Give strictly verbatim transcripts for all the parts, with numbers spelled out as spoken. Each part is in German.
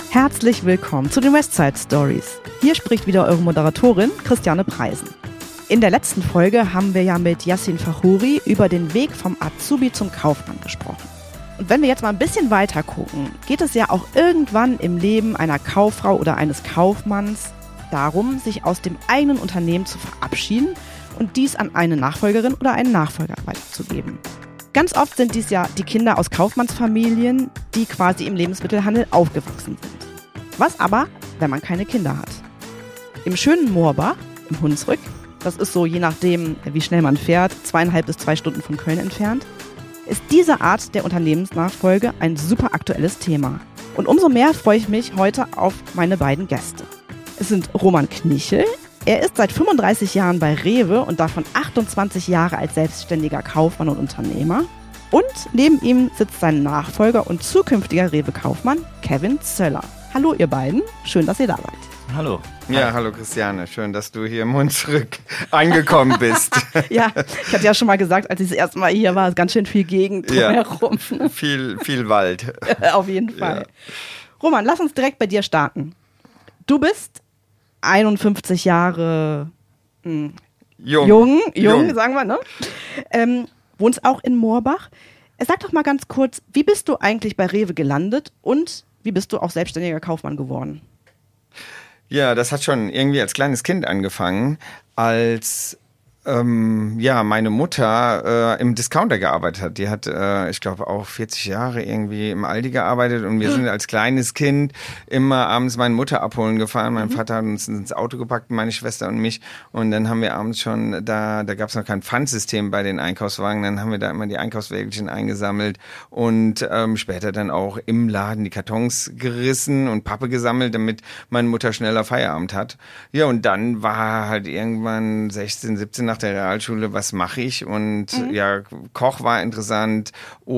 Herzlich willkommen zu den Westside Stories. Hier spricht wieder eure Moderatorin Christiane Preisen. In der letzten Folge haben wir ja mit Yassin Fahouri über den Weg vom Azubi zum Kaufmann gesprochen. Und wenn wir jetzt mal ein bisschen weiter gucken, geht es ja auch irgendwann im Leben einer Kauffrau oder eines Kaufmanns darum, sich aus dem eigenen Unternehmen zu verabschieden und dies an eine Nachfolgerin oder einen Nachfolger weiterzugeben. Ganz oft sind dies ja die Kinder aus Kaufmannsfamilien, die quasi im Lebensmittelhandel aufgewachsen sind. Was aber, wenn man keine Kinder hat? Im schönen Moorbach, im Hunsrück, das ist so je nachdem, wie schnell man fährt, zweieinhalb bis zwei Stunden von Köln entfernt, ist diese Art der Unternehmensnachfolge ein super aktuelles Thema. Und umso mehr freue ich mich heute auf meine beiden Gäste. Es sind Roman Knichel. Er ist seit fünfunddreißig Jahren bei Rewe und davon achtundzwanzig Jahre als selbstständiger Kaufmann und Unternehmer. Und neben ihm sitzt sein Nachfolger und zukünftiger Rewe-Kaufmann Kevin Zöller. Hallo ihr beiden, schön, dass ihr da seid. Hallo. Ja, Hi. Hallo Christiane, schön, dass du hier im Hunsrück angekommen bist. Ja, ich hatte ja schon mal gesagt, als ich das erste Mal hier war, ist ganz schön viel Gegend drumherum. Ja, viel, viel Wald. Auf jeden Fall. Ja. Roman, lass uns direkt bei dir starten. Du bist einundfünfzig Jahre mh, jung. jung, jung, jung, sagen wir, ne? Ähm, wohnst auch in Moorbach. Sag doch mal ganz kurz, wie bist du eigentlich bei Rewe gelandet und wie bist du auch selbstständiger Kaufmann geworden? Ja, das hat schon irgendwie als kleines Kind angefangen, als ähm, ja meine Mutter äh, im Discounter gearbeitet hat. Die hat, äh, ich glaube, auch vierzig Jahre irgendwie im Aldi gearbeitet und wir sind als kleines Kind immer abends meine Mutter abholen gefahren. Mein mhm. Vater hat uns ins Auto gepackt, meine Schwester und mich, und dann haben wir abends schon, da da gab es noch kein Pfandsystem bei den Einkaufswagen, dann haben wir da immer die Einkaufswägelchen eingesammelt und ähm, später dann auch im Laden die Kartons gerissen und Pappe gesammelt, damit meine Mutter schneller Feierabend hat. Ja, und dann war halt irgendwann sechzehn, siebzehn nach der Realschule, was mache ich? Und mhm. ja, Koch war interessant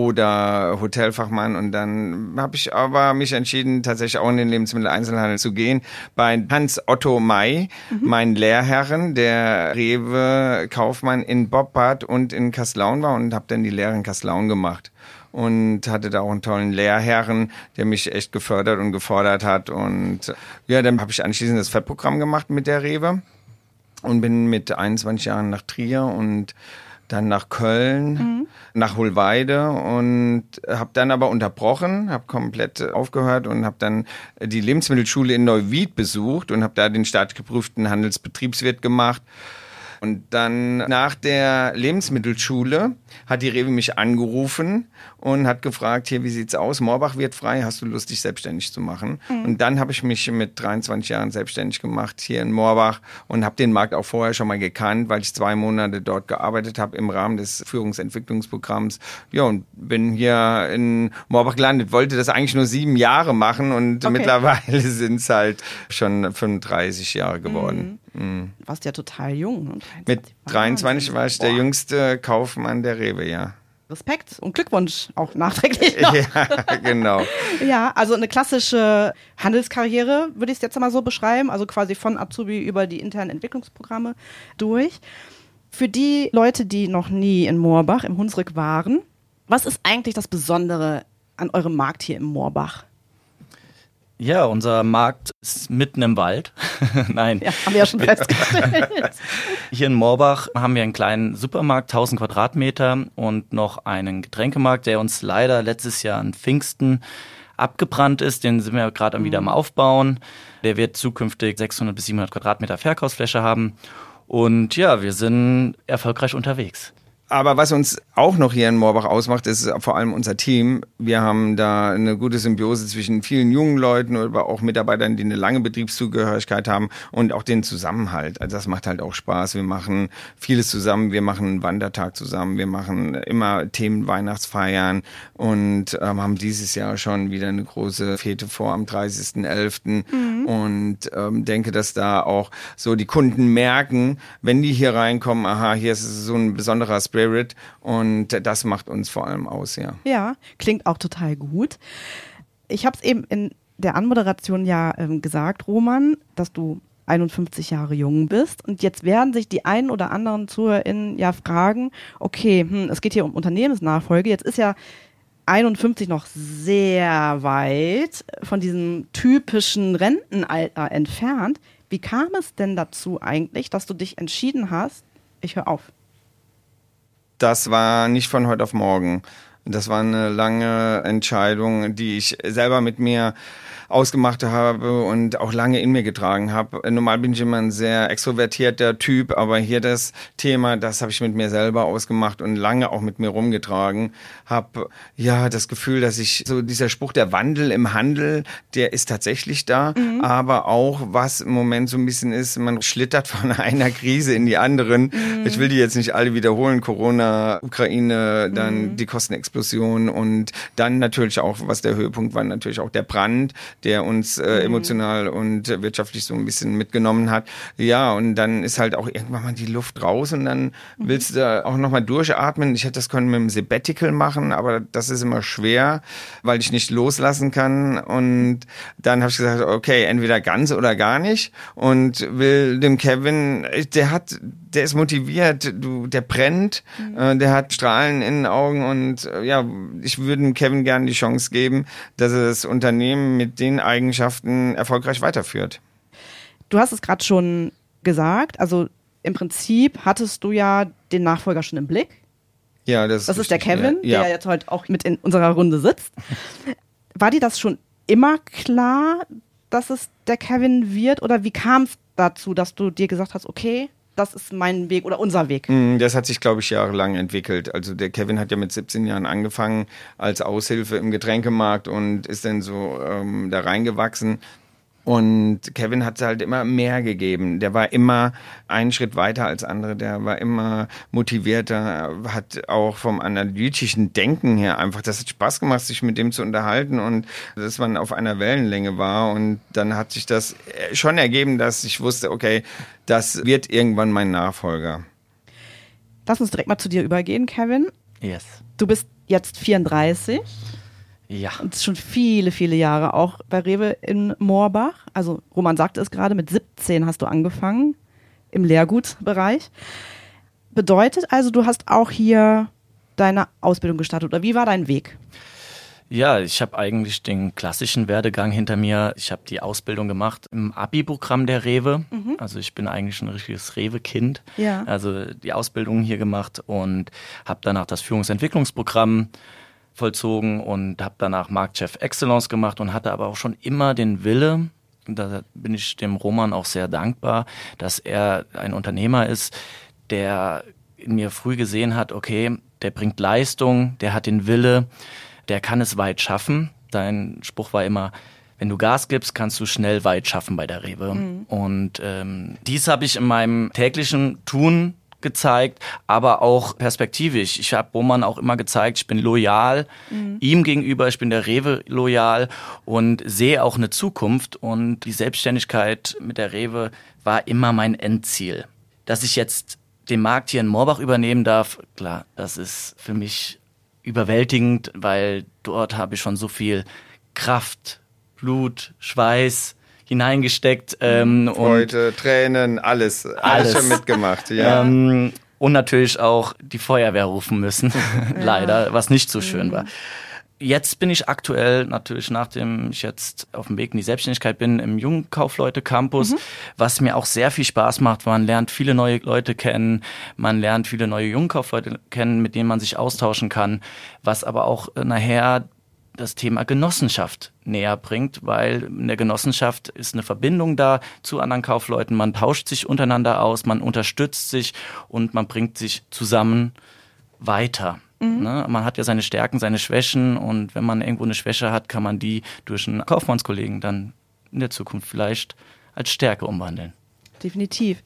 oder Hotelfachmann, und dann habe ich aber mich entschieden, tatsächlich auch in den Lebensmitteleinzelhandel zu gehen. Bei Hans Otto May, mhm. mein Lehrherren, der Rewe-Kaufmann in Boppard und in Kaslaun war, und habe dann die Lehre in Kaslaun gemacht. Und hatte da auch einen tollen Lehrherren, der mich echt gefördert und gefordert hat. Und ja, dann habe ich anschließend das Fettprogramm gemacht mit der Rewe. Und bin mit einundzwanzig Jahren nach Trier und dann nach Köln, mhm. nach Hohlweide, und habe dann aber unterbrochen, habe komplett aufgehört und habe dann die Lebensmittelschule in Neuwied besucht und habe da den staatlich geprüften Handelsbetriebswirt gemacht. Und dann nach der Lebensmittelschule hat die Rewe mich angerufen und hat gefragt, hier, wie sieht's aus? Moorbach wird frei, hast du Lust, dich selbstständig zu machen? Mhm. Und dann habe ich mich mit dreiundzwanzig Jahren selbstständig gemacht hier in Moorbach und habe den Markt auch vorher schon mal gekannt, weil ich zwei Monate dort gearbeitet habe im Rahmen des Führungsentwicklungsprogramms. Ja, und bin hier in Moorbach gelandet, wollte das eigentlich nur sieben Jahre machen, und okay. mittlerweile sind es halt schon fünfunddreißig Jahre geworden. Mhm. Mhm. Du warst ja total jung. Ne? Mit dreiundzwanzig war ich Boah. der jüngste Kaufmann der Rewe, ja. Respekt und Glückwunsch auch nachträglich noch. Ja, genau. Ja, also eine klassische Handelskarriere, würde ich es jetzt mal so beschreiben, also quasi von Azubi über die internen Entwicklungsprogramme durch. Für die Leute, die noch nie in Moorbach im Hunsrück waren, was ist eigentlich das Besondere an eurem Markt hier im Moorbach? Ja, unser Markt ist mitten im Wald. Nein. Ja, haben wir ja schon festgestellt. Hier in Moorbach haben wir einen kleinen Supermarkt, tausend Quadratmeter, und noch einen Getränkemarkt, der uns leider letztes Jahr an Pfingsten abgebrannt ist. Den sind wir gerade mhm. wieder am Aufbauen. Der wird zukünftig sechshundert bis siebenhundert Quadratmeter Verkaufsfläche haben. Und ja, wir sind erfolgreich unterwegs. Aber was uns auch noch hier in Moorbach ausmacht, ist vor allem unser Team. Wir haben da eine gute Symbiose zwischen vielen jungen Leuten, aber auch Mitarbeitern, die eine lange Betriebszugehörigkeit haben, und auch den Zusammenhalt. Also das macht halt auch Spaß. Wir machen vieles zusammen. Wir machen einen Wandertag zusammen. Wir machen immer Themen Weihnachtsfeiern und ähm, haben dieses Jahr schon wieder eine große Fete vor am dreißigsten elften Mhm. Und ähm, denke, dass da auch so die Kunden merken, wenn die hier reinkommen, aha, hier ist so ein besonderer Spirit. Und das macht uns vor allem aus, ja. Ja, klingt auch total gut. Ich habe es eben in der Anmoderation ja ähm, gesagt, Roman, dass du einundfünfzig Jahre jung bist. Und jetzt werden sich die einen oder anderen ZuhörerInnen ja fragen, okay, hm, es geht hier um Unternehmensnachfolge. Jetzt ist ja einundfünfzig noch sehr weit von diesem typischen Rentenalter entfernt. Wie kam es denn dazu eigentlich, dass du dich entschieden hast, ich höre auf? Das war nicht von heute auf morgen. Das war eine lange Entscheidung, die ich selber mit mir ausgemacht habe und auch lange in mir getragen habe. Normal bin ich immer ein sehr extrovertierter Typ, aber hier das Thema, das habe ich mit mir selber ausgemacht und lange auch mit mir rumgetragen. Habe ja das Gefühl, dass ich so dieser Spruch, der Wandel im Handel, der ist tatsächlich da, mhm. aber auch was im Moment so ein bisschen ist, man schlittert von einer Krise in die anderen. Mhm. Ich will die jetzt nicht alle wiederholen, Corona, Ukraine, dann mhm. die Kostenexplosion und dann natürlich auch, was der Höhepunkt war, natürlich auch der Brand, der uns äh, emotional und äh, wirtschaftlich so ein bisschen mitgenommen hat. Ja, und dann ist halt auch irgendwann mal die Luft raus und dann mhm. willst du auch nochmal durchatmen. Ich hätte das können mit einem Sabbatical machen, aber das ist immer schwer, weil ich nicht loslassen kann. Und dann habe ich gesagt, okay, entweder ganz oder gar nicht. Und will dem Kevin, der hat, der ist motiviert, du, der brennt, mhm. äh, der hat Strahlen in den Augen und äh, ja, ich würde dem Kevin gerne die Chance geben, dass er das Unternehmen mit den Eigenschaften erfolgreich weiterführt. Du hast es gerade schon gesagt, also im Prinzip hattest du ja den Nachfolger schon im Blick. Ja, das, das ist der Kevin, ja. der jetzt heute auch mit in unserer Runde sitzt. War dir das schon immer klar, dass es der Kevin wird? Oder wie kam es dazu, dass du dir gesagt hast, okay, das ist mein Weg oder unser Weg? Das hat sich, glaube ich, jahrelang entwickelt. Also der Kevin hat ja mit siebzehn Jahren angefangen als Aushilfe im Getränkemarkt und ist dann so ähm, da reingewachsen. Und Kevin hat halt immer mehr gegeben. Der war immer einen Schritt weiter als andere. Der war immer motivierter, hat auch vom analytischen Denken her einfach, das hat Spaß gemacht, sich mit dem zu unterhalten und dass man auf einer Wellenlänge war. Und dann hat sich das schon ergeben, dass ich wusste, okay, das wird irgendwann mein Nachfolger. Lass uns direkt mal zu dir übergehen, Kevin. Yes. Du bist jetzt vierunddreißig. Ja. Und schon viele, viele Jahre auch bei Rewe in Moorbach. Also Roman sagte es gerade, mit siebzehn hast du angefangen im Lehrgutbereich. Bedeutet also, du hast auch hier deine Ausbildung gestartet. Oder wie war dein Weg? Ja, ich habe eigentlich den klassischen Werdegang hinter mir. Ich habe die Ausbildung gemacht im Abi-Programm der Rewe. Mhm. Also ich bin eigentlich ein richtiges Rewe-Kind. Ja. Also die Ausbildung hier gemacht und habe danach das Führungsentwicklungsprogramm vollzogen und habe danach Marktchef Excellence gemacht und hatte aber auch schon immer den Wille, da bin ich dem Roman auch sehr dankbar, dass er ein Unternehmer ist, der in mir früh gesehen hat, okay, der bringt Leistung, der hat den Wille, der kann es weit schaffen. Dein Spruch war immer, wenn du Gas gibst, kannst du schnell weit schaffen bei der Rewe. Mhm. Und ähm, dies habe ich in meinem täglichen Tun gezeigt, aber auch perspektivisch. Ich habe Roman auch immer gezeigt, ich bin loyal mhm. ihm gegenüber, ich bin der Rewe loyal und sehe auch eine Zukunft und die Selbstständigkeit mit der Rewe war immer mein Endziel. Dass ich jetzt den Markt hier in Moorbach übernehmen darf, klar, das ist für mich überwältigend, weil dort habe ich schon so viel Kraft, Blut, Schweiß hineingesteckt. Ähm, Freude, und Tränen, alles, alles, alles schon mitgemacht. Ja. Ähm, und natürlich auch die Feuerwehr rufen müssen, ja. Leider, was nicht so schön mhm. war. Jetzt bin ich aktuell natürlich, nachdem ich jetzt auf dem Weg in die Selbstständigkeit bin, im Jungkaufleute-Campus, mhm. was mir auch sehr viel Spaß macht. Man lernt viele neue Leute kennen, man lernt viele neue Jungkaufleute kennen, mit denen man sich austauschen kann, was aber auch nachher das Thema Genossenschaft näher bringt, weil in der Genossenschaft ist eine Verbindung da zu anderen Kaufleuten, man tauscht sich untereinander aus, man unterstützt sich und man bringt sich zusammen weiter. Mhm. Ne? Man hat ja seine Stärken, seine Schwächen und wenn man irgendwo eine Schwäche hat, kann man die durch einen Kaufmannskollegen dann in der Zukunft vielleicht als Stärke umwandeln. Definitiv.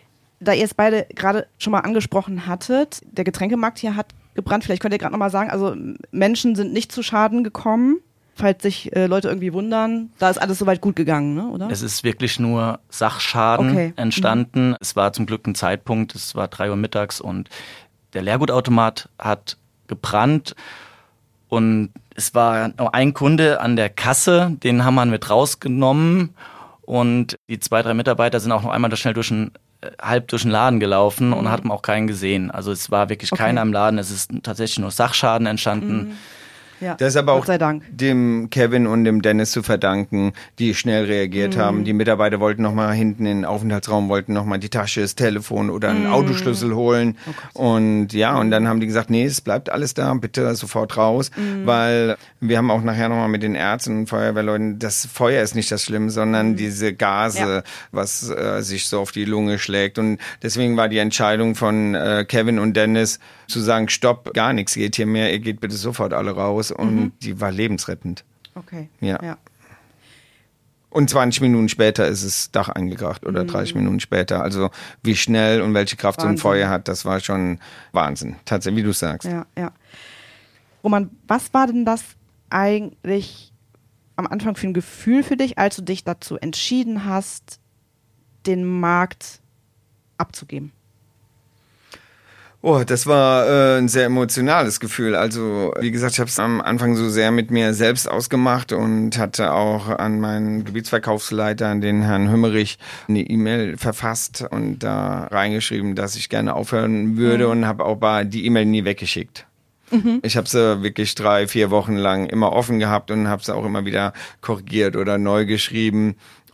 Da ihr es beide gerade schon mal angesprochen hattet, der Getränkemarkt hier hat gebrannt. Vielleicht könnt ihr gerade nochmal sagen, also Menschen sind nicht zu Schaden gekommen, falls sich äh, Leute irgendwie wundern. Da ist alles soweit gut gegangen, ne? Oder? Es ist wirklich nur Sachschaden okay. entstanden. Mhm. Es war zum Glück ein Zeitpunkt, es war drei Uhr mittags und der Leergutautomat hat gebrannt und es war nur ein Kunde an der Kasse, den haben wir mit rausgenommen und die zwei, drei Mitarbeiter sind auch noch einmal schnell durch den halb durch den Laden gelaufen mhm. und hat man auch keinen gesehen. Also es war wirklich okay. keiner im Laden. Es ist tatsächlich nur Sachschaden entstanden. Mhm. Ja, das ist aber Gott auch sei Dank. dem Kevin und dem Dennis zu verdanken, die schnell reagiert Mhm. haben. Die Mitarbeiter wollten nochmal hinten in den Aufenthaltsraum, wollten nochmal die Tasche, das Telefon oder einen Mhm. Autoschlüssel holen. Oh und ja, und dann haben die gesagt, nee, es bleibt alles da, bitte sofort raus. Mhm. Weil wir haben auch nachher nochmal mit den Ärzten und Feuerwehrleuten, das Feuer ist nicht das Schlimme, sondern diese Gase, Ja. was äh, sich so auf die Lunge schlägt. Und deswegen war die Entscheidung von äh, Kevin und Dennis zu sagen, stopp, gar nichts geht hier mehr, ihr geht bitte sofort alle raus. Und Mhm. die war lebensrettend. Okay. Ja. ja. Und zwanzig Minuten später ist das Dach eingekracht oder dreißig Minuten später. Also wie schnell und welche Kraft so ein Wahnsinn. Feuer hat, das war schon Wahnsinn. Tatsächlich, wie du sagst. Ja, ja. Roman, was war denn das eigentlich am Anfang für ein Gefühl für dich, als du dich dazu entschieden hast, den Markt abzugeben? Oh, das war äh, ein sehr emotionales Gefühl. Also, wie gesagt, ich habe es am Anfang so sehr mit mir selbst ausgemacht und hatte auch an meinen Gebietsverkaufsleiter, an den Herrn Hümmerich, eine E-Mail verfasst und da reingeschrieben, dass ich gerne aufhören würde mhm. und habe auch bei die E-Mail nie weggeschickt. Mhm. Ich habe sie wirklich drei, vier Wochen lang immer offen gehabt und habe sie auch immer wieder korrigiert oder neu geschrieben.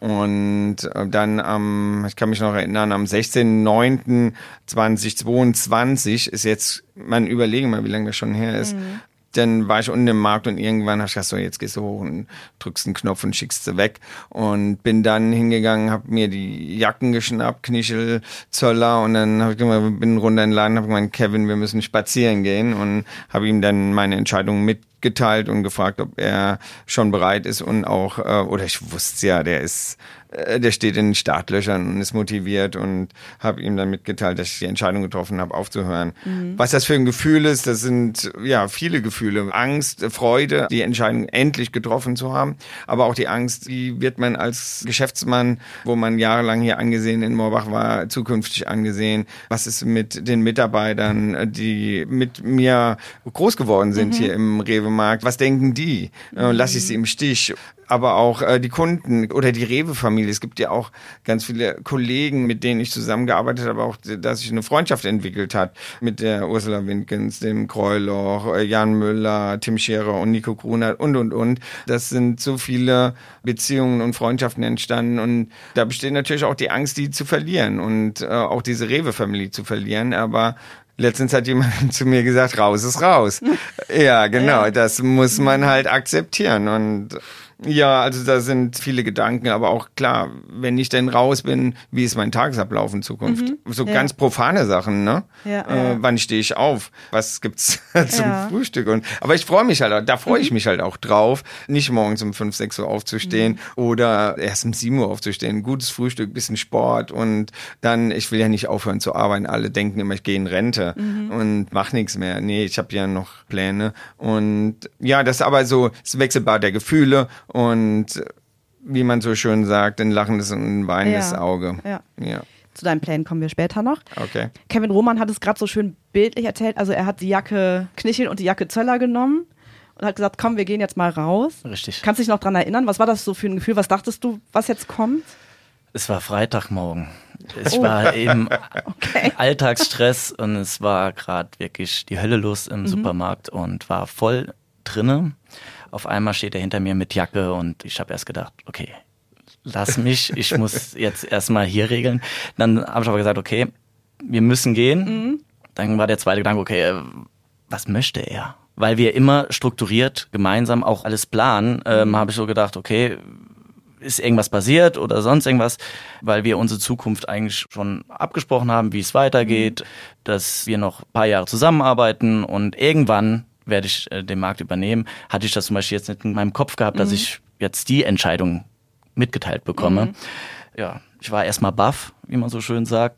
Und dann am, ich kann mich noch erinnern, am sechzehnten neunten zweitausendzweiundzwanzig ist jetzt, man überlegen mal, wie lange das schon her ist. Mhm. Dann war ich unten im Markt und irgendwann habe ich gedacht, so jetzt gehst du hoch und drückst einen Knopf und schickst sie weg. Und bin dann hingegangen, habe mir die Jacken geschnappt, Knischel, Zöller und dann hab ich gemeint, bin runter in den Laden, habe gemeint, Kevin, wir müssen spazieren gehen und habe ihm dann meine Entscheidung mitgeteilt und gefragt, ob er schon bereit ist und auch, oder ich wusste ja, der ist, der steht in den Startlöchern und ist motiviert und habe ihm dann mitgeteilt, dass ich die Entscheidung getroffen habe, aufzuhören. Mhm. Was das für ein Gefühl ist, das sind ja viele Gefühle. Angst, Freude, die Entscheidung endlich getroffen zu haben, aber auch die Angst, wie wird man als Geschäftsmann, wo man jahrelang hier angesehen in Moorbach war, zukünftig angesehen? Was ist mit den Mitarbeitern, die mit mir groß geworden sind mhm. hier im Rewe-Markt? Was denken die? Mhm. Lasse ich sie im Stich? Aber auch äh, die Kunden oder die Rewe-Familie. Es gibt ja auch ganz viele Kollegen, mit denen ich zusammengearbeitet habe, auch, dass sich eine Freundschaft entwickelt hat mit der Ursula Winkens, dem Kreuloch, Jan Müller, Tim Scherer und Nico Grunert und, und, und. Das sind so viele Beziehungen und Freundschaften entstanden und da besteht natürlich auch die Angst, die zu verlieren und äh, auch diese Rewe-Familie zu verlieren, aber letztens hat jemand zu mir gesagt, raus ist raus. Ja, genau, das muss man halt akzeptieren und ja, also da sind viele Gedanken, aber auch klar, wenn ich denn raus bin, wie ist mein Tagesablauf in Zukunft? Mhm, so ja. ganz profane Sachen, ne? Ja, äh, ja. Wann stehe ich auf? Was gibt's zum ja. Frühstück? Und, aber ich freue mich halt, da freue ich mich halt auch drauf, nicht morgens um fünf, sechs Uhr aufzustehen mhm. oder erst um sieben Uhr aufzustehen. Gutes Frühstück, bisschen Sport und dann, ich will ja nicht aufhören zu arbeiten. Alle denken immer, ich gehe in Rente mhm. und mach nichts mehr. Nee, ich habe ja noch Pläne und ja, das ist aber so, das Wechselbad der Gefühle. Und wie man so schön sagt, ein lachendes und ein weinendes ja, Auge. Ja. Ja. Zu deinen Plänen kommen wir später noch. Okay. Kevin Roman hat es gerade so schön bildlich erzählt. Also er hat die Jacke Knichel und die Jacke Zöller genommen und hat gesagt, komm, wir gehen jetzt mal raus. Richtig. Kannst du dich noch dran erinnern? Was war das so für ein Gefühl? Was dachtest du, was jetzt kommt? Es war Freitagmorgen. Es oh. war eben okay. Alltagsstress und es war gerade wirklich die Hölle los im mhm. Supermarkt und war voll drinne. Auf einmal steht er hinter mir mit Jacke und ich habe erst gedacht, okay, lass mich, ich muss jetzt erstmal hier regeln. Dann habe ich aber gesagt, okay, wir müssen gehen. Mhm. Dann war der zweite Gedanke, okay, was möchte er? Weil wir immer strukturiert gemeinsam auch alles planen, ähm, mhm. habe ich so gedacht, okay, ist irgendwas passiert oder sonst irgendwas, weil wir unsere Zukunft eigentlich schon abgesprochen haben, wie es weitergeht, mhm. dass wir noch ein paar Jahre zusammenarbeiten und irgendwann werde ich äh, den Markt übernehmen, hatte ich das zum Beispiel jetzt nicht in meinem Kopf gehabt, mhm. dass ich jetzt die Entscheidung mitgeteilt bekomme. Mhm. Ja, ich war erstmal baff, wie man so schön sagt,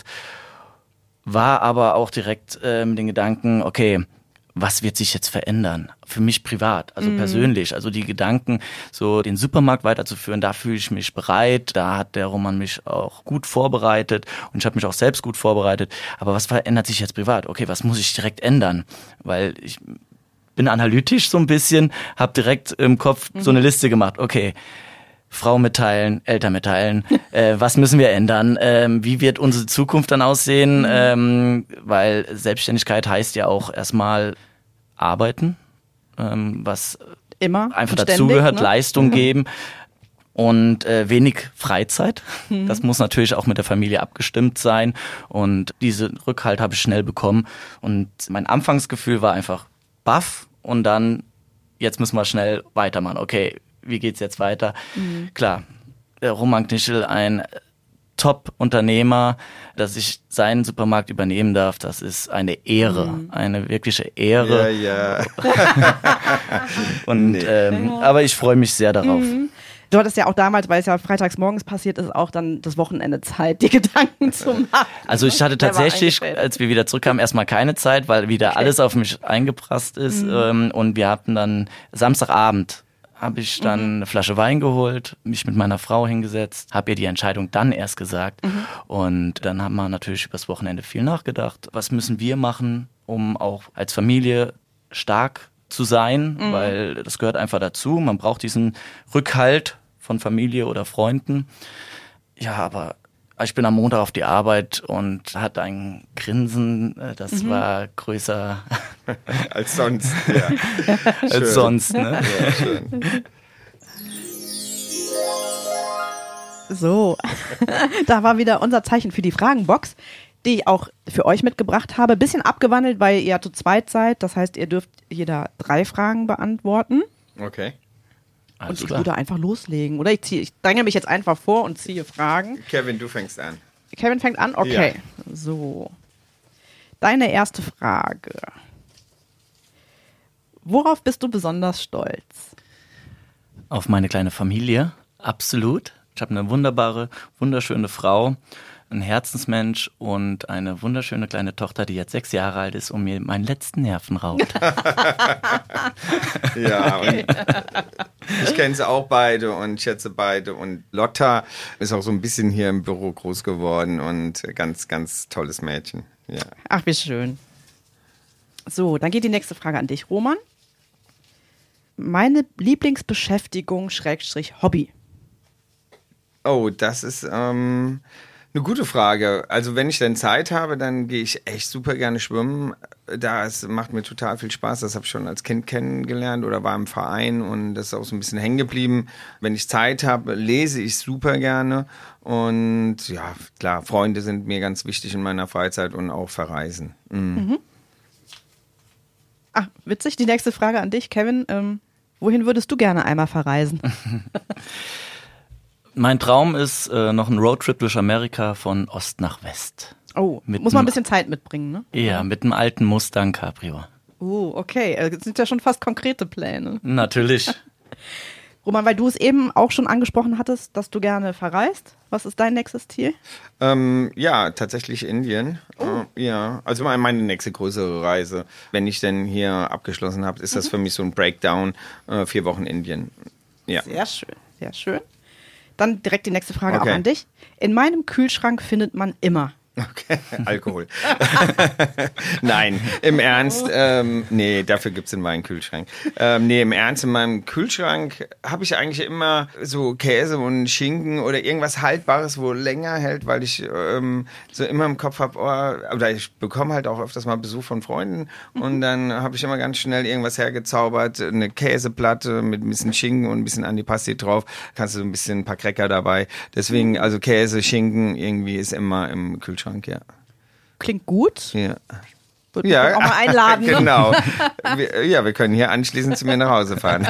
war aber auch direkt äh, mit den Gedanken, okay, was wird sich jetzt verändern? Für mich privat, also mhm. persönlich, also die Gedanken, so den Supermarkt weiterzuführen, da fühle ich mich bereit, da hat der Roman mich auch gut vorbereitet und ich habe mich auch selbst gut vorbereitet, aber was verändert sich jetzt privat? Okay, was muss ich direkt ändern? Weil ich bin analytisch so ein bisschen, habe direkt im Kopf mhm. so eine Liste gemacht. Okay, Frau mitteilen, Eltern mitteilen, äh, was müssen wir ändern? Ähm, wie wird unsere Zukunft dann aussehen? Mhm. Ähm, weil Selbstständigkeit heißt ja auch erstmal arbeiten, ähm, was Immer einfach ständig, dazugehört, ne? Leistung geben. Und äh, wenig Freizeit. Mhm. Das muss natürlich auch mit der Familie abgestimmt sein. Und diesen Rückhalt habe ich schnell bekommen. Und mein Anfangsgefühl war einfach baff. Und dann, jetzt müssen wir schnell weitermachen. Okay, wie geht's jetzt weiter? Mhm. Klar, der Roman Knischel, ein Top-Unternehmer, dass ich seinen Supermarkt übernehmen darf, das ist eine Ehre. Mhm. Eine wirkliche Ehre. Ja, ja. Und, nee. ähm, aber ich freue mich sehr darauf. Mhm. Du hattest ja auch damals, weil es ja freitags morgens passiert ist, auch dann das Wochenende Zeit, die Gedanken zu machen. Also ich hatte tatsächlich, als wir wieder zurückkamen, erstmal keine Zeit, weil wieder okay. alles auf mich eingeprasst ist. Mhm. Ähm, und wir hatten dann Samstagabend, habe ich dann mhm. eine Flasche Wein geholt, mich mit meiner Frau hingesetzt, habe ihr die Entscheidung dann erst gesagt. Mhm. Und dann haben wir natürlich übers Wochenende viel nachgedacht. Was müssen wir machen, um auch als Familie stark zu sein, mhm. weil das gehört einfach dazu. Man braucht diesen Rückhalt von Familie oder Freunden. Ja, aber ich bin am Montag auf die Arbeit und hatte ein Grinsen, das mhm. war größer als sonst. Ja. als schön. sonst. Ne? Ja, schön. So, da war wieder unser Zeichen für die Fragenbox, die ich auch für euch mitgebracht habe. Bisschen abgewandelt, weil ihr zu zweit seid. Das heißt, ihr dürft jeder drei Fragen beantworten. Okay. Alles und ich klar. würde einfach loslegen. Oder ich, zieh, ich dränge mich jetzt einfach vor und ziehe Fragen. Kevin, du fängst an. Kevin fängt an? Okay. Ja. So. Deine erste Frage. Worauf bist du besonders stolz? Auf meine kleine Familie. Absolut. Ich habe eine wunderbare, wunderschöne Frau. Ein Herzensmensch und eine wunderschöne kleine Tochter, die jetzt sechs Jahre alt ist und mir meinen letzten Nerven raubt. Ja, und ich kenne sie auch beide und schätze beide. Und Lotta ist auch so ein bisschen hier im Büro groß geworden und ganz, ganz tolles Mädchen. Ja. Ach, wie schön. So, dann geht die nächste Frage an dich, Roman. Meine Lieblingsbeschäftigung, Schrägstrich, Hobby. Oh, das ist ähm, eine gute Frage. Also wenn ich dann Zeit habe, dann gehe ich echt super gerne schwimmen. Das macht mir total viel Spaß. Das habe ich schon als Kind kennengelernt oder war im Verein und das ist auch so ein bisschen hängen geblieben. Wenn ich Zeit habe, lese ich super gerne. Und ja, klar, Freunde sind mir ganz wichtig in meiner Freizeit und auch verreisen. Mhm. Mhm. Ach, witzig. Die nächste Frage an dich, Kevin. Ähm, wohin würdest du gerne einmal verreisen? Mein Traum ist äh, noch ein Roadtrip durch Amerika von Ost nach West. Oh, mit muss man ein bisschen Zeit mitbringen, ne? Ja, mit einem alten Mustang Cabrio. Oh, okay. Das sind ja schon fast konkrete Pläne. Natürlich. Roman, weil du es eben auch schon angesprochen hattest, dass du gerne verreist. Was ist dein nächstes Ziel? Ähm, ja, tatsächlich Indien. Oh. Äh, ja, also meine nächste größere Reise. Wenn ich denn hier abgeschlossen habe, ist das mhm. für mich so ein Breakdown. Äh, vier Wochen Indien. Ja. Sehr schön, sehr schön. Dann direkt die nächste Frage okay. auch an dich. In meinem Kühlschrank findet man immer... Okay, Alkohol. Nein, im Ernst, ähm, nee, dafür gibt es in meinem Kühlschrank. Ähm, nee, im Ernst, in meinem Kühlschrank habe ich eigentlich immer so Käse und Schinken oder irgendwas Haltbares, wo länger hält, weil ich ähm, so immer im Kopf habe, oh, oder ich bekomme halt auch öfters mal Besuch von Freunden und dann habe ich immer ganz schnell irgendwas hergezaubert, eine Käseplatte mit ein bisschen Schinken und ein bisschen Antipasti drauf, kannst du so ein bisschen ein paar Cracker dabei. Deswegen, also Käse, Schinken irgendwie ist immer im Kühlschrank. Ja. Klingt gut. Ja. Würde mich auch mal einladen. Genau. Wir, ja, wir können hier anschließend zu mir nach Hause fahren.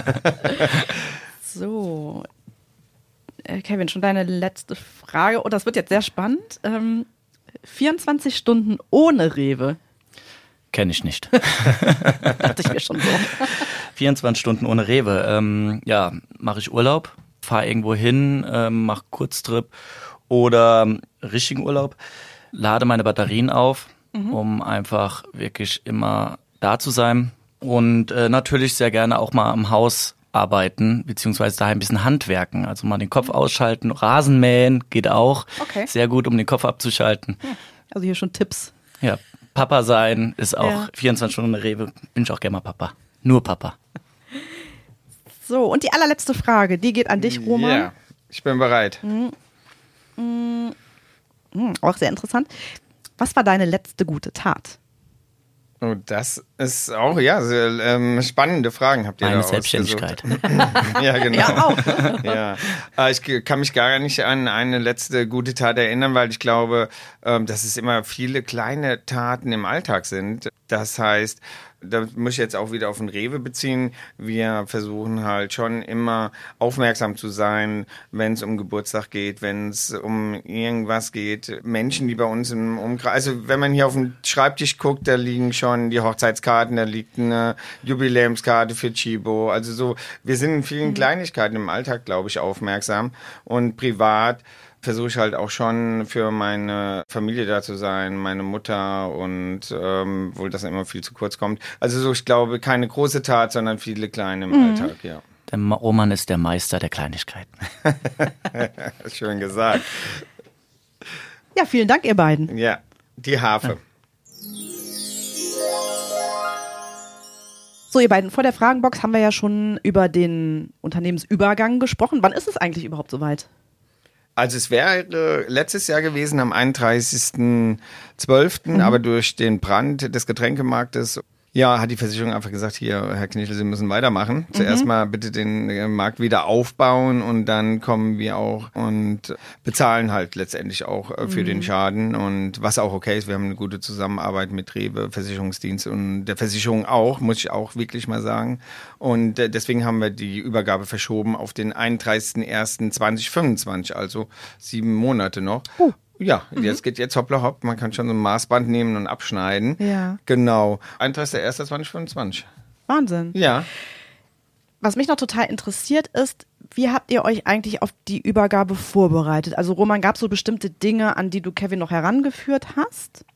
So. Äh, Kevin, schon deine letzte Frage. Oh, das wird jetzt sehr spannend. Ähm, vierundzwanzig Stunden ohne Rewe. Kenne ich nicht. Dachte ich mir schon so. vierundzwanzig Stunden ohne Rewe. Ähm, ja, mache ich Urlaub, fahre irgendwo hin, ähm, mache Kurztrip oder richtigen Urlaub. Lade meine Batterien auf, mhm. um einfach wirklich immer da zu sein. Und äh, natürlich sehr gerne auch mal am Haus arbeiten, beziehungsweise daheim ein bisschen handwerken. Also mal den Kopf ausschalten, Rasen mähen geht auch. Okay. Sehr gut, um den Kopf abzuschalten. Also hier schon Tipps. Ja, Papa sein ist auch ja. vierundzwanzig Stunden Rewe. Bin ich auch gerne mal Papa. Nur Papa. So, und die allerletzte Frage, die geht an dich, Roman. Ja, ich bin bereit. Mhm. Mhm. Auch sehr interessant. Was war deine letzte gute Tat? Oh, das ist auch, ja, sehr, ähm, spannende Fragen habt ihr Meine da Selbstständigkeit. Ja, genau. Ja, auch. Ja. Äh, Ich kann mich gar nicht an eine letzte gute Tat erinnern, weil ich glaube, ähm, dass es immer viele kleine Taten im Alltag sind. Das heißt, da muss ich jetzt auch wieder auf den Rewe beziehen. Wir versuchen halt schon immer aufmerksam zu sein, wenn es um Geburtstag geht, wenn es um irgendwas geht. Menschen, die bei uns im Umkreis, also wenn man hier auf den Schreibtisch guckt, da liegen schon die Hochzeitskarten, da liegt eine Jubiläumskarte für Chibo. Also so, wir sind in vielen Kleinigkeiten im Alltag, glaube ich, aufmerksam. Und privat versuche ich halt auch schon für meine Familie da zu sein, meine Mutter und ähm, wohl das immer viel zu kurz kommt. Also so, ich glaube, keine große Tat, sondern viele kleine im mhm. Alltag, ja. Der Roman ist der Meister der Kleinigkeiten. Schön gesagt. Ja, vielen Dank, ihr beiden. Ja, die Harfe. Ja. So, ihr beiden, vor der Fragenbox haben wir ja schon über den Unternehmensübergang gesprochen. Wann ist es eigentlich überhaupt soweit? Also es wäre letztes Jahr gewesen am einunddreißigsten zwölften Mhm. aber durch den Brand des Getränkemarktes, ja, hat die Versicherung einfach gesagt, hier, Herr Knittel, Sie müssen weitermachen. Zuerst mhm. mal bitte den äh, Markt wieder aufbauen und dann kommen wir auch und bezahlen halt letztendlich auch äh, für mhm. den Schaden und was auch okay ist. Wir haben eine gute Zusammenarbeit mit Rewe, Versicherungsdienst und der Versicherung auch, muss ich auch wirklich mal sagen. Und äh, deswegen haben wir die Übergabe verschoben auf den einunddreißigsten ersten zweitausendfünfundzwanzig, also sieben Monate noch. Uh. Ja, mhm. jetzt geht jetzt hoppla hopp, man kann schon so ein Maßband nehmen und abschneiden. Ja. Genau. einunddreißigster erster zweitausendfünfundzwanzig. Wahnsinn. Ja. Was mich noch total interessiert ist, wie habt ihr euch eigentlich auf die Übergabe vorbereitet? Also Roman, gab es so bestimmte Dinge, an die du Kevin noch herangeführt hast?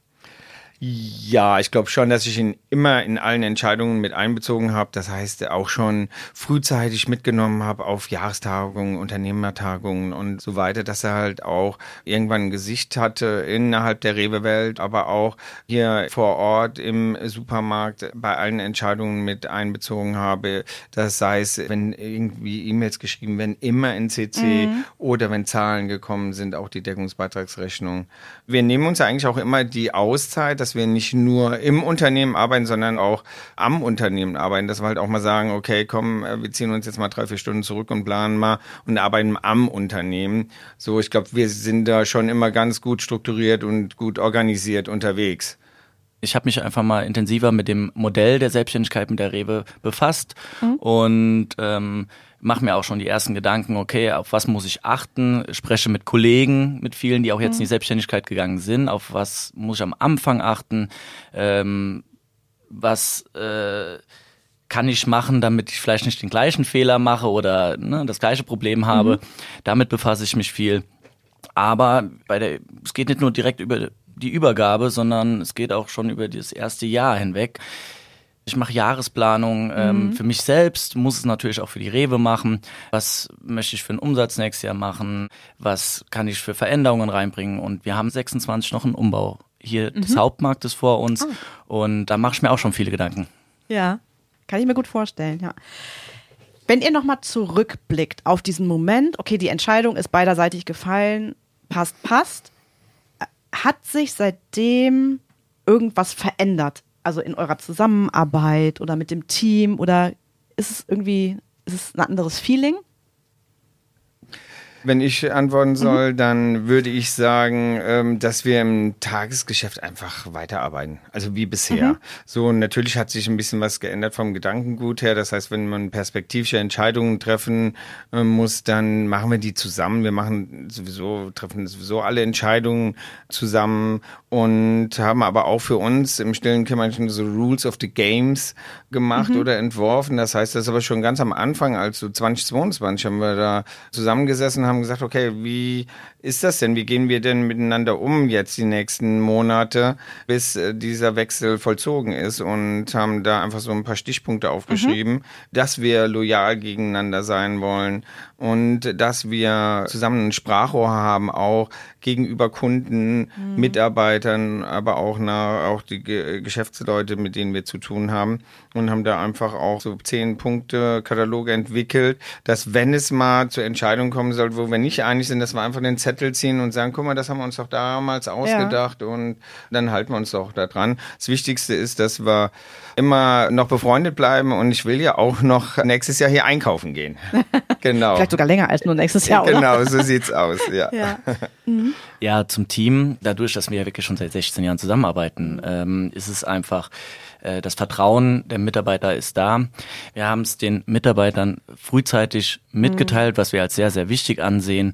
Ja, ich glaube schon, dass ich ihn immer in allen Entscheidungen mit einbezogen habe. Das heißt, auch schon frühzeitig mitgenommen habe auf Jahrestagungen, Unternehmertagungen und so weiter, dass er halt auch irgendwann ein Gesicht hatte innerhalb der Rewe-Welt, aber auch hier vor Ort im Supermarkt bei allen Entscheidungen mit einbezogen habe. Das heißt, wenn irgendwie E-Mails geschrieben werden, immer in C C mhm. oder wenn Zahlen gekommen sind, auch die Deckungsbeitragsrechnung. Wir nehmen uns eigentlich auch immer die Auszeit, dass wir nicht nur im Unternehmen arbeiten, sondern auch am Unternehmen arbeiten, dass wir halt auch mal sagen, okay, komm, wir ziehen uns jetzt mal drei, vier Stunden zurück und planen mal und arbeiten am Unternehmen. So, ich glaube, wir sind da schon immer ganz gut strukturiert und gut organisiert unterwegs. Ich habe mich einfach mal intensiver mit dem Modell der Selbstständigkeit mit der Rewe befasst mhm. und ähm, mache mir auch schon die ersten Gedanken, okay, auf was muss ich achten, spreche mit Kollegen, mit vielen, die auch jetzt in die Selbstständigkeit gegangen sind, auf was muss ich am Anfang achten, ähm, was äh, kann ich machen, damit ich vielleicht nicht den gleichen Fehler mache oder ne, das gleiche Problem habe. Mhm. Damit befasse ich mich viel. Aber bei der, es geht nicht nur direkt über die Übergabe, sondern es geht auch schon über das erste Jahr hinweg. Ich mache Jahresplanung ähm, mhm. für mich selbst, muss es natürlich auch für die Rewe machen. Was möchte ich für einen Umsatz nächstes Jahr machen? Was kann ich für Veränderungen reinbringen? Und wir haben sechsundzwanzig noch einen Umbau hier mhm. des Hauptmarktes vor uns. Oh. Und da mache ich mir auch schon viele Gedanken. Ja, kann ich mir gut vorstellen, ja. Wenn ihr nochmal zurückblickt auf diesen Moment, okay, die Entscheidung ist beiderseitig gefallen, passt, passt. Hat sich seitdem irgendwas verändert? Also in eurer Zusammenarbeit oder mit dem Team oder ist es irgendwie, ist es ein anderes Feeling? Wenn ich antworten soll, mhm. dann würde ich sagen, ähm, dass wir im Tagesgeschäft einfach weiterarbeiten. Also wie bisher. Mhm. So, natürlich hat sich ein bisschen was geändert vom Gedankengut her. Das heißt, wenn man perspektivische Entscheidungen treffen äh, muss, dann machen wir die zusammen. Wir machen sowieso, treffen sowieso alle Entscheidungen zusammen und haben aber auch für uns im stillen Kämmerchen so Rules of the Games gemacht mhm. oder entworfen. Das heißt, das ist aber schon ganz am Anfang, also zweitausendzweiundzwanzig haben wir da zusammengesessen, haben gesagt, okay, wie ist das denn? Wie gehen wir denn miteinander um jetzt die nächsten Monate, bis äh, dieser Wechsel vollzogen ist und haben da einfach so ein paar Stichpunkte aufgeschrieben, mhm. dass wir loyal gegeneinander sein wollen und dass wir zusammen ein Sprachrohr haben, auch gegenüber Kunden, mhm. Mitarbeitern, aber auch nach, auch die Ge- Geschäftsleute, mit denen wir zu tun haben und haben da einfach auch so zehn Punkte Kataloge entwickelt, dass wenn es mal zur Entscheidung kommen soll, wo wir nicht einig sind, dass wir einfach den Zettel ziehen und sagen, guck mal, das haben wir uns doch damals ausgedacht ja. und dann halten wir uns doch da dran. Das Wichtigste ist, dass wir immer noch befreundet bleiben und ich will ja auch noch nächstes Jahr hier einkaufen gehen. Genau. Vielleicht sogar länger als nur nächstes Jahr, oder? Genau, so sieht's aus, ja. Ja. Mhm. Ja, zum Team, dadurch, dass wir ja wirklich schon seit sechzehn Jahren zusammenarbeiten, ähm, ist es einfach, äh, das Vertrauen der Mitarbeiter ist da. Wir haben es den Mitarbeitern frühzeitig mitgeteilt, mhm. was wir als sehr, sehr wichtig ansehen,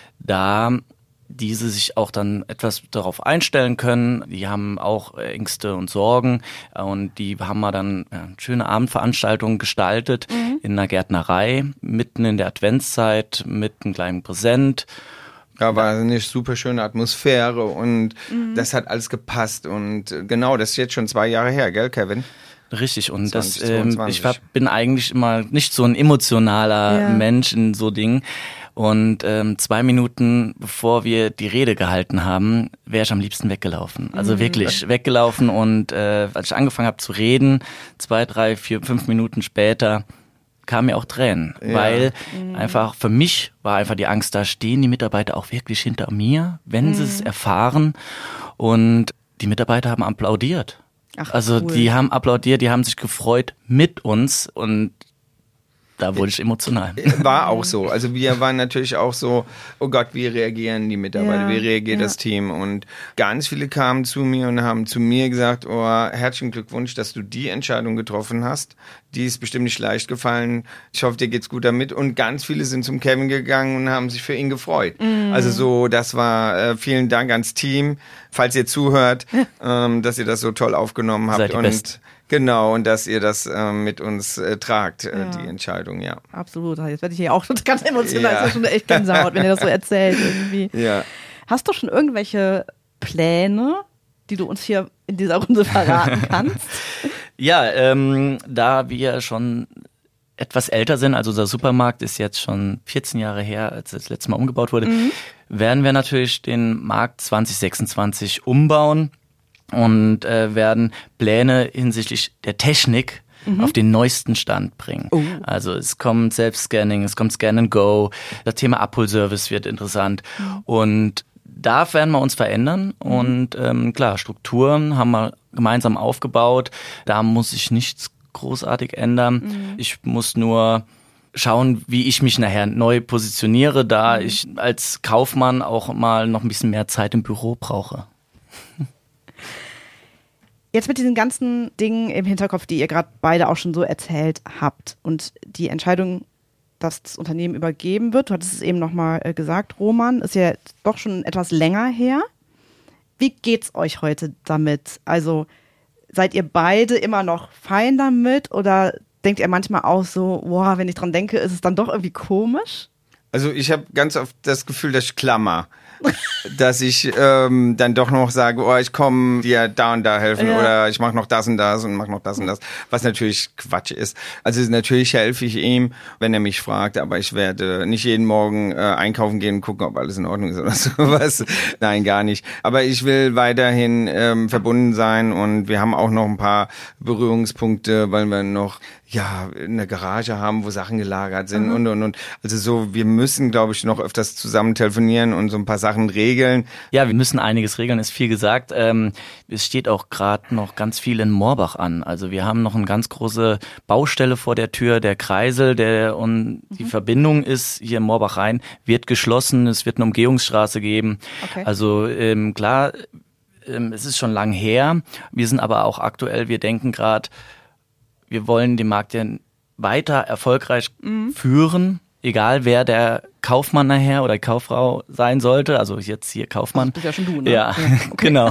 da diese sich auch dann etwas darauf einstellen können. Die haben auch Ängste und Sorgen und die haben wir dann ja, schöne Abendveranstaltungen gestaltet mhm. in einer Gärtnerei, mitten in der Adventszeit mit einem kleinen Präsent. Ja, war eine super schöne Atmosphäre und mhm. das hat alles gepasst und genau, das ist jetzt schon zwei Jahre her, gell, Kevin? Richtig, und zwanzig, das, ähm, ich war, bin eigentlich immer nicht so ein emotionaler ja. Mensch in so Dingen. Und ähm, zwei Minuten bevor wir die Rede gehalten haben, wäre ich am liebsten weggelaufen. Also mhm. wirklich weggelaufen und äh, als ich angefangen habe zu reden, zwei, drei, vier, fünf Minuten später kamen mir auch Tränen, ja. weil mhm. einfach für mich war einfach die Angst, da stehen die Mitarbeiter auch wirklich hinter mir, wenn mhm. sie es erfahren und die Mitarbeiter haben applaudiert. Ach, also cool. die haben applaudiert, die haben sich gefreut mit uns und da wurde ich emotional. War auch so. Also wir waren natürlich auch so, oh Gott, wie reagieren die Mitarbeiter, ja, wie reagiert ja. das Team? Und ganz viele kamen zu mir und haben zu mir gesagt, oh, herzlichen Glückwunsch, dass du die Entscheidung getroffen hast. Die ist bestimmt nicht leicht gefallen. Ich hoffe, dir geht's gut damit. Und ganz viele sind zum Kevin gegangen und haben sich für ihn gefreut. Mm. Also so, das war, äh, vielen Dank ans Team, falls ihr zuhört, ähm, dass ihr das so toll aufgenommen habt. Seid die und Best. Genau, und dass ihr das äh, mit uns äh, tragt, äh, ja. die Entscheidung, ja. Absolut, jetzt werde ich hier auch ganz emotional, ja. das ist ja schon echt Gänsehaut, wenn ihr das so erzählt irgendwie. Ja. Hast du schon irgendwelche Pläne, die du uns hier in dieser Runde verraten kannst? Ja, ähm, da wir schon etwas älter sind, also unser Supermarkt ist jetzt schon vierzehn Jahre her, als das letzte Mal umgebaut wurde, mhm. werden wir natürlich den Markt zwanzig sechsundzwanzig umbauen. Und äh, werden Pläne hinsichtlich der Technik mhm. auf den neuesten Stand bringen. Oh. Also es kommt Selbstscanning, es kommt Scan and Go, das Thema Abholservice wird interessant mhm. und da werden wir uns verändern mhm. und ähm, klar, Strukturen haben wir gemeinsam aufgebaut, da muss sich nichts großartig ändern. Mhm. Ich muss nur schauen, wie ich mich nachher neu positioniere, da mhm. ich als Kaufmann auch mal noch ein bisschen mehr Zeit im Büro brauche. Jetzt mit diesen ganzen Dingen im Hinterkopf, die ihr gerade beide auch schon so erzählt habt und die Entscheidung, dass das Unternehmen übergeben wird, du hattest es eben nochmal äh, gesagt, Roman, ist ja doch schon etwas länger her. Wie geht's euch heute damit? Also seid ihr beide immer noch fein damit oder denkt ihr manchmal auch so, boah, wenn ich dran denke, ist es dann doch irgendwie komisch? Also ich habe ganz oft das Gefühl, dass ich klammer. dass ich ähm, dann doch noch sage, oh, ich komme dir da und da helfen ja. oder ich mache noch das und das und mache noch das und das, was natürlich Quatsch ist. Also natürlich helfe ich ihm, wenn er mich fragt, aber ich werde nicht jeden Morgen äh, einkaufen gehen und gucken, ob alles in Ordnung ist oder sowas. Nein, gar nicht. Aber ich will weiterhin ähm, verbunden sein und wir haben auch noch ein paar Berührungspunkte, weil wir noch ja eine Garage haben, wo Sachen gelagert sind mhm. und und und. Also so, wir müssen, glaube ich, noch öfters zusammen telefonieren und so ein paar Sachen regeln. Ja, wir müssen einiges regeln, ist viel gesagt. Ähm, es steht auch gerade noch ganz viel in Moorbach an. Also wir haben noch eine ganz große Baustelle vor der Tür, der Kreisel, der und mhm. die Verbindung ist hier in Moorbach rein, wird geschlossen. Es wird eine Umgehungsstraße geben. Okay. Also ähm, klar, ähm, es ist schon lang her. Wir sind aber auch aktuell, wir denken gerade, wir wollen den Markt ja weiter erfolgreich mhm. führen, egal wer der Kaufmann nachher oder Kauffrau sein sollte. Also jetzt hier Kaufmann. Das bist ja schon du, ne? Ja, ja okay. Genau.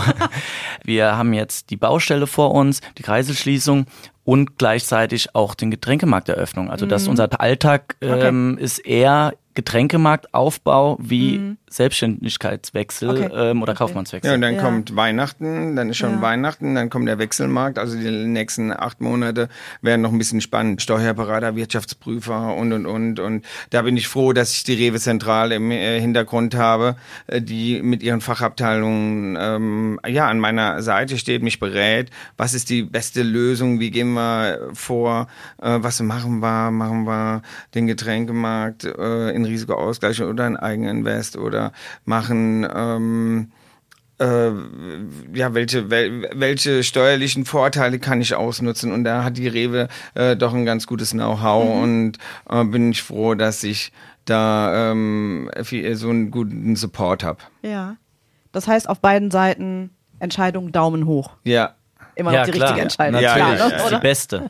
Wir haben jetzt die Baustelle vor uns, die Kreiselschließung und gleichzeitig auch den Getränkemarkteröffnung. Also mhm. dass unser Alltag ähm, okay. ist eher Getränkemarktaufbau wie mhm. Selbstständigkeitswechsel okay. ähm, oder okay. Kaufmannswechsel. Ja, und dann ja. kommt Weihnachten, dann ist schon ja. Weihnachten, dann kommt der Wechselmarkt, also die nächsten acht Monate werden noch ein bisschen spannend. Steuerberater, Wirtschaftsprüfer und, und, und. Und da bin ich froh, dass ich die Rewe Zentral im äh, Hintergrund habe, äh, die mit ihren Fachabteilungen ähm, ja an meiner Seite steht, mich berät. Was ist die beste Lösung? Wie gehen wir vor? Äh, was machen wir? Machen wir den Getränkemarkt äh, in Risikoausgleich oder ein Eigeninvest oder machen ähm, äh, ja, welche, wel, welche steuerlichen Vorteile kann ich ausnutzen? Und da hat die Rewe äh, doch ein ganz gutes Know-how mhm. und äh, bin ich froh, dass ich da ähm, so einen guten Support habe. Ja. Das heißt, auf beiden Seiten Entscheidung Daumen hoch. Ja. Immer ja, noch die klar. richtige Entscheidung. Ja, klar, natürlich. ne? Das ist die beste.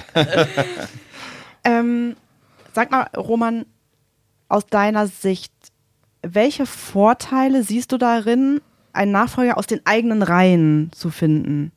ähm, sag mal, Roman, aus deiner Sicht, welche Vorteile siehst du darin, einen Nachfolger aus den eigenen Reihen zu finden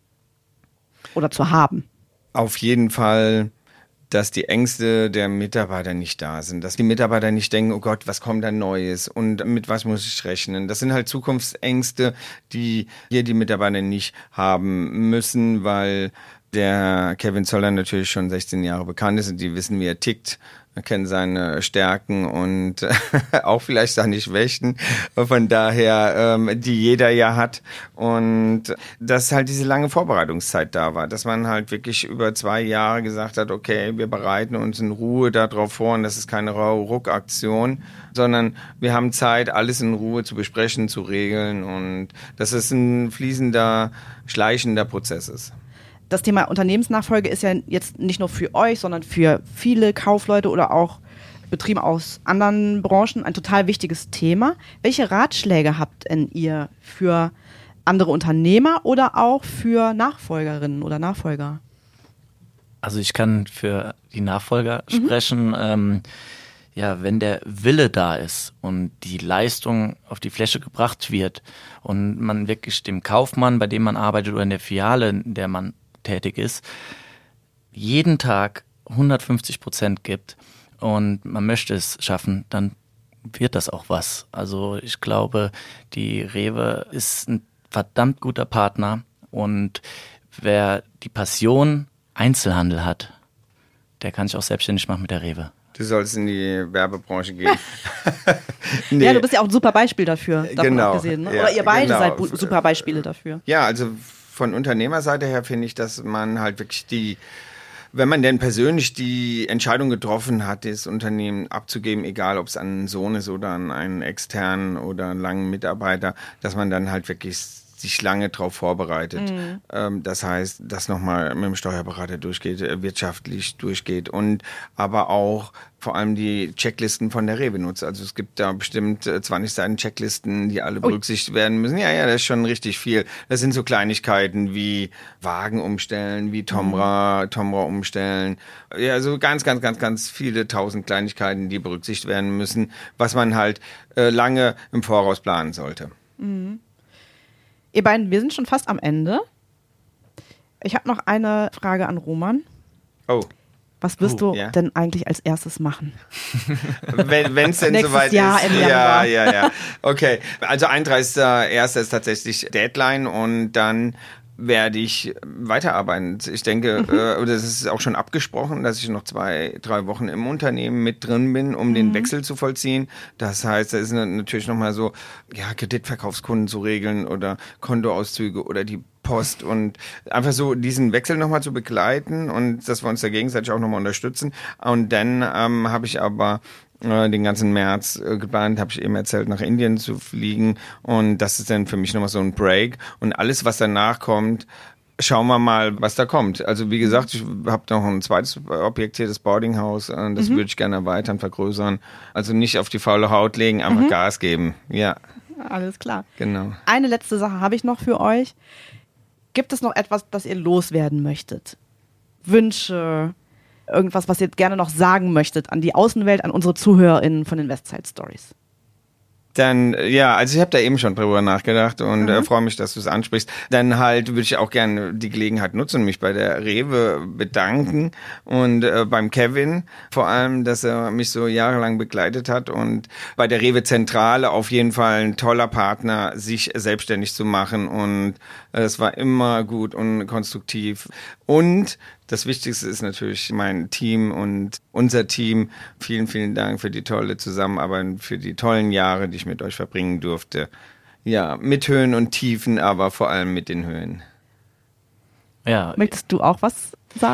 oder zu haben? Auf jeden Fall, dass die Ängste der Mitarbeiter nicht da sind, dass die Mitarbeiter nicht denken, oh Gott, was kommt da Neues und mit was muss ich rechnen. Das sind halt Zukunftsängste, die hier die Mitarbeiter nicht haben müssen, weil der Kevin Zoller natürlich schon sechzehn Jahre bekannt ist und die wissen, wie er tickt. Wir kennen seine Stärken und auch vielleicht seine Schwächen, von daher, ähm, die jeder ja hat. Und dass halt diese lange Vorbereitungszeit da war, dass man halt wirklich über zwei Jahre gesagt hat, okay, wir bereiten uns in Ruhe darauf vor und das ist keine Ruck-Aktion, sondern wir haben Zeit, alles in Ruhe zu besprechen, zu regeln und dass es ein fließender, schleichender Prozess ist. Das Thema Unternehmensnachfolge ist ja jetzt nicht nur für euch, sondern für viele Kaufleute oder auch Betriebe aus anderen Branchen ein total wichtiges Thema. Welche Ratschläge habt denn ihr für andere Unternehmer oder auch für Nachfolgerinnen oder Nachfolger? Also ich kann für die Nachfolger mhm. sprechen. Ähm, ja, wenn der Wille da ist und die Leistung auf die Fläche gebracht wird und man wirklich dem Kaufmann, bei dem man arbeitet oder in der Filiale, in der man tätig ist, jeden Tag hundertfünfzig Prozent gibt und man möchte es schaffen, dann wird das auch was. Also ich glaube, die Rewe ist ein verdammt guter Partner und wer die Passion Einzelhandel hat, der kann sich auch selbstständig machen mit der Rewe. Du sollst in die Werbebranche gehen. nee. Ja, du bist ja auch ein super Beispiel dafür, davon genau, abgesehen. Ne? Ja, Oder ihr beide genau. seid bu- super Beispiele dafür. Ja, also von Unternehmerseite her finde ich, dass man halt wirklich die, wenn man denn persönlich die Entscheidung getroffen hat, das Unternehmen abzugeben, egal ob es an einen Sohn ist oder an einen externen oder einen langen Mitarbeiter, dass man dann halt wirklich sich lange darauf vorbereitet. Mhm. Ähm, das heißt, dass nochmal mit dem Steuerberater durchgeht, äh, wirtschaftlich durchgeht und aber auch vor allem die Checklisten von der Rewe nutzt. Also es gibt da bestimmt äh, zwanzig Seiten Checklisten, die alle berücksichtigt werden müssen. Ja, ja, das ist schon richtig viel. Das sind so Kleinigkeiten wie Wagen umstellen, wie Tomra, mhm. Tomra umstellen. Ja, so ganz, ganz, ganz, ganz viele tausend Kleinigkeiten, die berücksichtigt werden müssen, was man halt äh, lange im Voraus planen sollte. Mhm. Ihr beiden, wir sind schon fast am Ende. Ich habe noch eine Frage an Roman. Oh. Was wirst oh, du ja. denn eigentlich als erstes machen? Wenn es denn Nächstes soweit Jahr ist. Im ja, ja, ja. Okay. Also einunddreißigster erster ist tatsächlich Deadline und dann werde ich weiterarbeiten. Ich denke, mhm. äh, das ist auch schon abgesprochen, dass ich noch zwei, drei Wochen im Unternehmen mit drin bin, um mhm. den Wechsel zu vollziehen. Das heißt, da ist natürlich nochmal so, ja, Kreditverkaufskunden zu regeln oder Kontoauszüge oder die Post und einfach so diesen Wechsel nochmal zu begleiten und dass wir uns da gegenseitig auch nochmal unterstützen. Und dann ähm, habe ich aber den ganzen März geplant, habe ich eben erzählt, nach Indien zu fliegen und das ist dann für mich nochmal so ein Break und alles, was danach kommt, schauen wir mal, was da kommt. Also wie gesagt, ich habe noch ein zweites Objekt hier, das Boardinghaus, das mhm. würde ich gerne erweitern, vergrößern. Also nicht auf die faule Haut legen, einfach mhm. Gas geben. Ja. Alles klar. Genau. Eine letzte Sache habe ich noch für euch. Gibt es noch etwas, das ihr loswerden möchtet? Wünsche, irgendwas, was ihr gerne noch sagen möchtet an die Außenwelt, an unsere ZuhörerInnen von den Westside Stories? Dann, ja, also ich habe da eben schon drüber nachgedacht und mhm. äh, freue mich, dass du es ansprichst. Dann halt würde ich auch gerne die Gelegenheit nutzen und mich bei der Rewe bedanken und äh, beim Kevin vor allem, dass er mich so jahrelang begleitet hat und bei der Rewe Zentrale auf jeden Fall ein toller Partner, sich selbstständig zu machen und äh, es war immer gut und konstruktiv und das Wichtigste ist natürlich mein Team und unser Team. Vielen, vielen Dank für die tolle Zusammenarbeit, für die tollen Jahre, die ich mit euch verbringen durfte. Ja, mit Höhen und Tiefen, aber vor allem mit den Höhen. Ja. Möchtest du auch was sagen?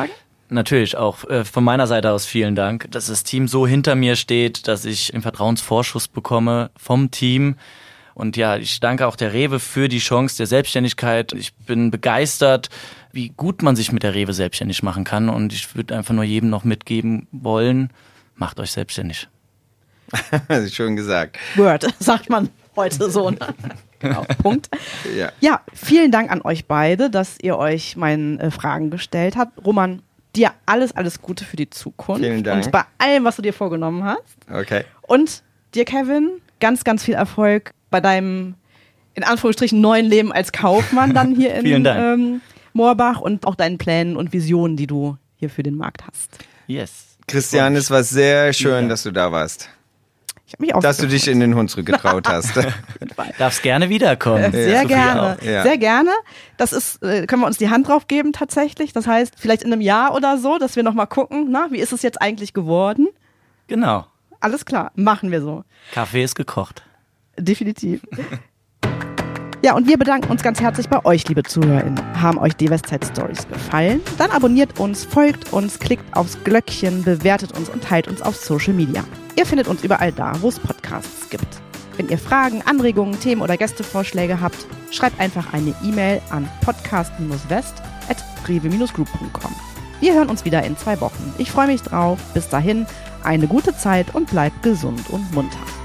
natürlich auch äh, von meiner Seite aus vielen Dank, dass das Team so hinter mir steht, dass ich einen Vertrauensvorschuss bekomme vom Team. Und ja, ich danke auch der Rewe für die Chance der Selbstständigkeit. Ich bin begeistert, wie gut man sich mit der Rewe selbstständig machen kann. Und ich würde einfach nur jedem noch mitgeben wollen, macht euch selbstständig. Schön gesagt. Word, sagt man heute so. Ne? Genau, Punkt. Ja. Ja, vielen Dank an euch beide, dass ihr euch meinen äh, Fragen gestellt habt. Roman, dir alles, alles Gute für die Zukunft. Vielen Dank. Und bei allem, was du dir vorgenommen hast. Okay. Und dir, Kevin, ganz, ganz viel Erfolg bei deinem, in Anführungsstrichen, neuen Leben als Kaufmann dann hier in ähm, Moorbach und auch deinen Plänen und Visionen, die du hier für den Markt hast. Yes. Christian, es war sehr schön, ja. dass du da warst. Ich habe mich auch Dass du dich in den Hunsrück getraut hast. Darfst gerne wiederkommen. Äh, sehr ja. gerne, Ja. sehr gerne. Das ist, äh, können wir uns die Hand drauf geben tatsächlich. Das heißt, vielleicht in einem Jahr oder so, dass wir nochmal gucken, na, wie ist es jetzt eigentlich geworden? Genau. Alles klar, machen wir so. Kaffee ist gekocht. Definitiv. Ja, und wir bedanken uns ganz herzlich bei euch, liebe ZuhörerInnen. Haben euch die Westside Stories gefallen? Dann abonniert uns, folgt uns, klickt aufs Glöckchen, bewertet uns und teilt uns auf Social Media. Ihr findet uns überall da, wo es Podcasts gibt. Wenn ihr Fragen, Anregungen, Themen oder Gästevorschläge habt, schreibt einfach eine E-Mail an podcast west at rewe group punkt com. Wir hören uns wieder in zwei Wochen. Ich freue mich drauf. Bis dahin, eine gute Zeit und bleibt gesund und munter.